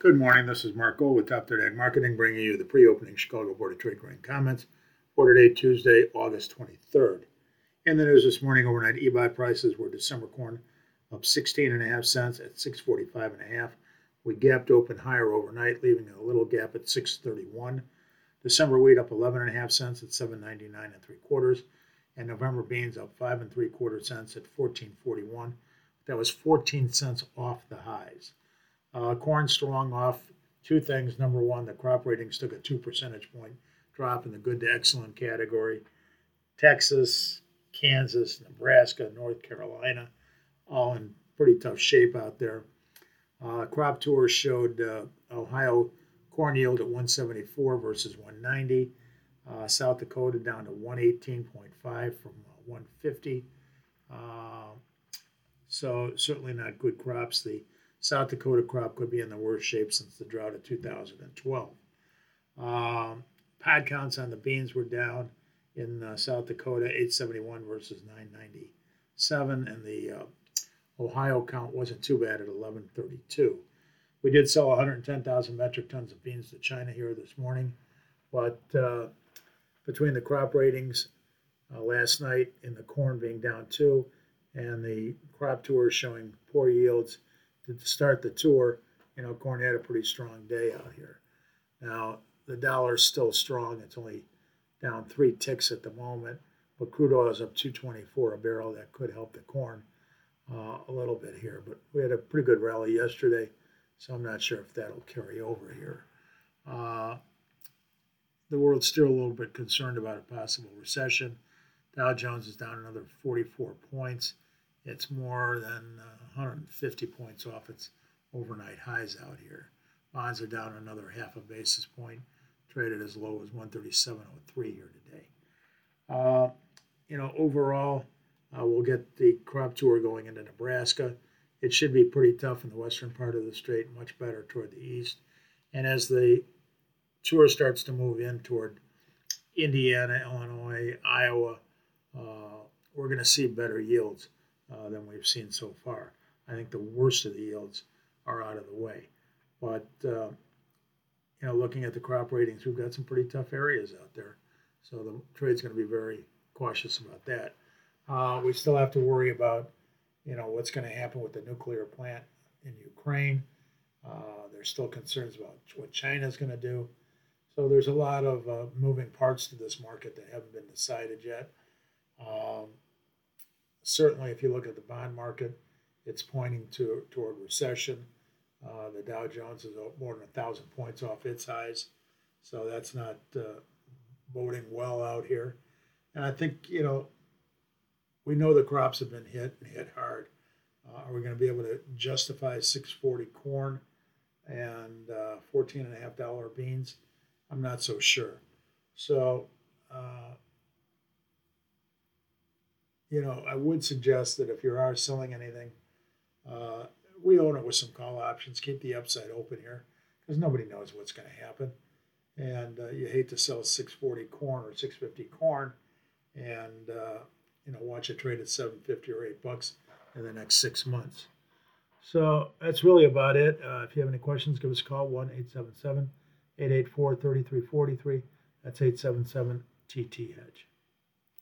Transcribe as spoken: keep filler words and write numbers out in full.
Good morning. This is Mark Gold with Top thirty Ag Marketing, bringing you the pre-opening Chicago Board of Trade grain comments for today, Tuesday, August twenty-third. In the news this morning, overnight e-buy prices were December corn up sixteen and a half cents at six forty-five and a half. We gapped open higher overnight, leaving a little gap at six thirty-one. December wheat up eleven and a half cents at seven ninety-nine and three quarters, and November beans up five and three quarter cents at fourteen forty-one. That was fourteen cents off the highs. Uh, corn strong off two things. Number one, the crop ratings took a two percentage point drop in the good to excellent category. Texas, Kansas, Nebraska, North Carolina, all in pretty tough shape out there. Uh, crop tours showed uh, Ohio corn yield at one seventy-four versus one ninety. Uh, South Dakota down to one eighteen point five from uh, one fifty. Uh, so certainly not good crops. The South Dakota crop could be in the worst shape since the drought of two thousand twelve. Um, pod counts on the beans were down in uh, South Dakota, eight seventy-one versus nine ninety-seven, and the uh, Ohio count wasn't too bad at eleven thirty-two. We did sell one hundred ten thousand metric tons of beans to China here this morning, but uh, between the crop ratings uh, last night and the corn being down two, and the crop tours showing poor yields, to start the tour, you know, corn had a pretty strong day out here. Now, the dollar's still strong. It's only down three ticks at the moment, but crude oil is up two twenty-four a barrel. That could help the corn uh, a little bit here. But we had a pretty good rally yesterday, so I'm not sure if that'll carry over here. Uh, the world's still a little bit concerned about a possible recession. Dow Jones is down another forty-four points. It's more than uh, one hundred fifty points off its overnight highs out here. Bonds are down another half a basis point, traded as low as one thirty-seven oh three here today. Uh, you know, overall, uh, we'll get the crop tour going into Nebraska. It should be pretty tough in the western part of the state, much better toward the east. And as the tour starts to move in toward Indiana, Illinois, Iowa, uh, we're going to see better yields Uh, than we've seen so far. I think the worst of the yields are out of the way. But, uh, you know, looking at the crop ratings, we've got some pretty tough areas out there. So the trade's going to be very cautious about that. Uh, we still have to worry about, you know, what's going to happen with the nuclear plant in Ukraine. Uh, there's still concerns about what China's going to do. So there's a lot of uh, moving parts to this market that haven't been decided yet. Um, Certainly, if you look at the bond market, it's pointing to toward recession. Uh, the Dow Jones is more than a thousand points off its highs, so that's not uh, boding well out here. And I think, you know, we know the crops have been hit and hit hard. Uh, are we going to be able to justify six forty corn and uh, fourteen and a half dollar beans? I'm not so sure. So. Uh, You know, I would suggest that if you are selling anything, uh, we own it with some call options. Keep the upside open here because nobody knows what's going to happen. And uh, you hate to sell six forty corn or six fifty corn and, uh, you know, watch it trade at seven fifty or eight bucks in the next six months. So that's really about it. Uh, if you have any questions, give us a call, one eight seven seven, eight eight four, three three four three. That's eight seven seven T T Hedge.